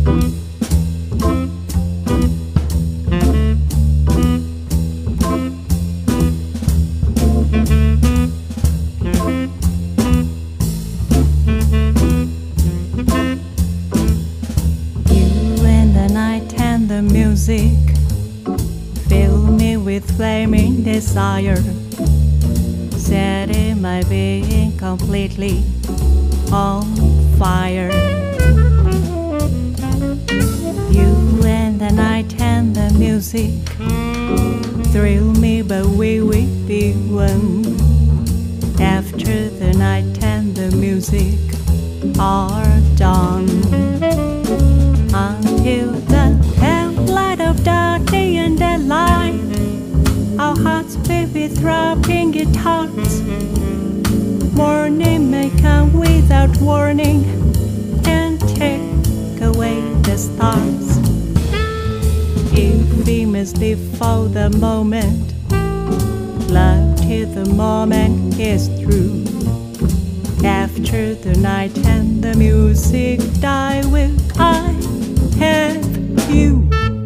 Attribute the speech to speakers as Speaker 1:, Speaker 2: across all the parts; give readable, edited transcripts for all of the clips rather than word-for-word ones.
Speaker 1: The music fill me with flaming desire, setting my being completely on fire. You and the night and the music thrill me, but we will be one. After the night and the music are done, until the light of the day and the light, our hearts beat with throbbing guitars. Morning may come without warning and take away the stars. If we must live for the moment, love till the moment is through. After the night and the music die, will I have you?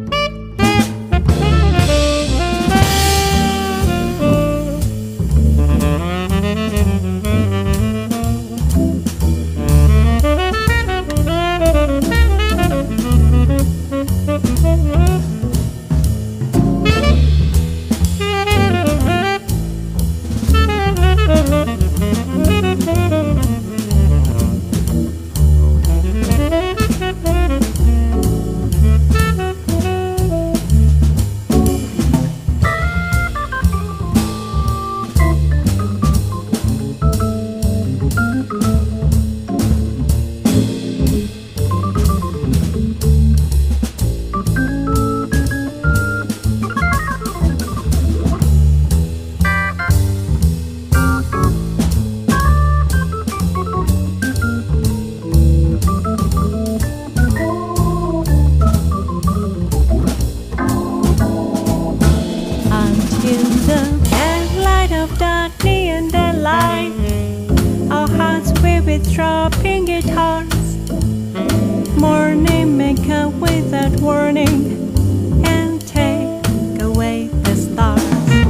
Speaker 1: With throbbing guitars, morning may come without warning and take away the stars.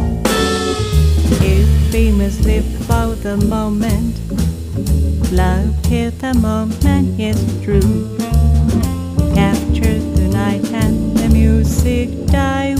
Speaker 1: If we must live for the moment, love till the moment is through. After the night and the music die,